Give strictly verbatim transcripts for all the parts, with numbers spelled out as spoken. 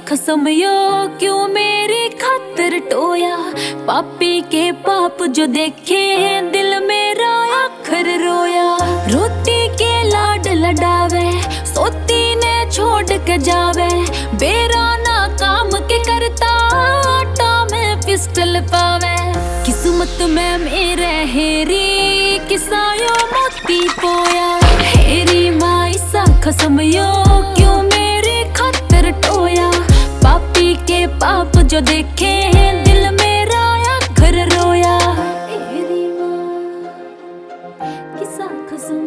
खसम यो क्यों मेरी खातिर टोया। पापी के पाप जो देखे दिल मेरा आखिर रोया। रोटी के लाड लडावे सोती ने छोड़ के जावे। बेरा ना काम के करता आटा में पिस्टल पावे। किस्मत में मेरे हेरी किसायो मोती पोया। हेरी माई सा खसम यो क्यों मेरी खातिर टोया। पापी के पाप जो देखे दिल मेरा आखिर रोया। हेरी माँ किसा खसम।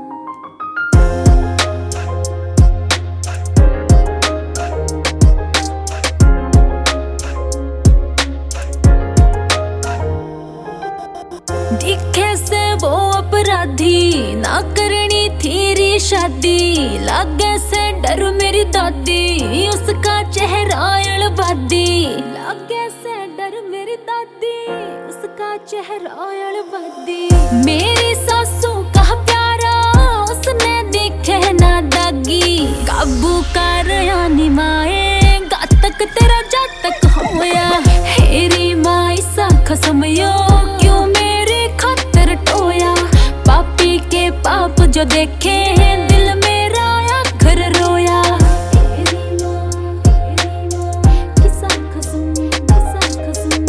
दिखे से वो अपराधी ना करनी थी री शादी। लागे से डर मेरी दादी उसका चेहरा अड़बादी। लागे से डर मेरी दादी उसका चेहरा अड़बादी। मेरी सासू का प्यारा उसने दिखे ना दागी। काबू कर यानी माए गातक तेरा जातक होया। हेरी माई सा खसम यो क्यों मेरी खातिर टोया। पापी के पाप जो देखे दिल मेरा आखिर रोया। हेरी माँ किसा खसम किसा खसम।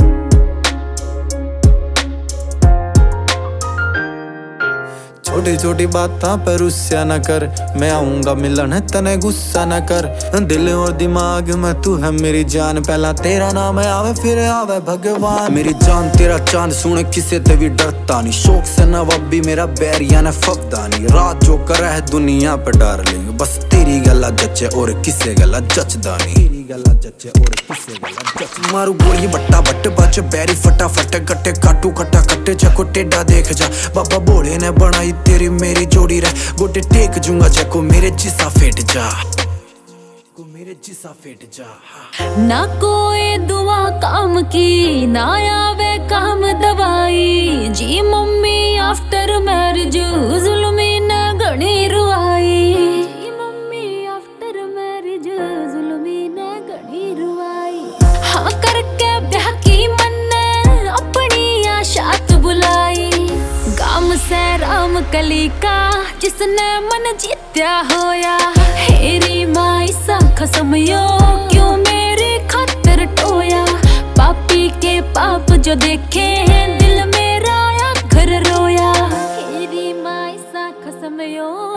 छोटी छोटी बातां पर रुस्सा न कर। मैं आऊंगा मिलन तने गुस्सा न कर। दिल और दिमाग में तू है मेरी जान। पहला तेरा नाम आवे फिर आवे भगवान। मेरी जान तेरा चांद सुने किसे ते भी डरता नहीं। शौक से नवाबी मेरा बैरिया ने फबदा नहीं। रात जो कर है दुनिया पे डार्लिंग बस तेरी गला जचे और किसे गला जचदा नहीं। तेरी गला जचे और किसे गला जच। मारू गोली बट्टा बट बच बैरी फटाफट गट्टे काटू कट्टा कट्टे चको टेढ़ा देख जा। बाबा भोले ने बनाई तेरी मेरी जोड़ी रे। गोटे टेक जूंगा जको मेरे जिसा फेट जा। को मेरे जिसा फेट जा। ना कोई दुआ काम की ना आवे काम दवाई। जी मम्मी आफ्टर मैरिज जुल्मी ने घणी रुआई। जी मम्मी आफ्टर मैरिज जुल्मी ने घणी रुआई। हाँ करके ब्याह की मन्ने अपनी आशात बुलाई। गाम से राम कली का जिसने मन जीत्या होया। हेरी माई सा खसम यो क्यों मेरी खातिर टोया। पापी के पाप जो देखे दिल मेरा आखिर रोया। हेरी माई सा खसम यो।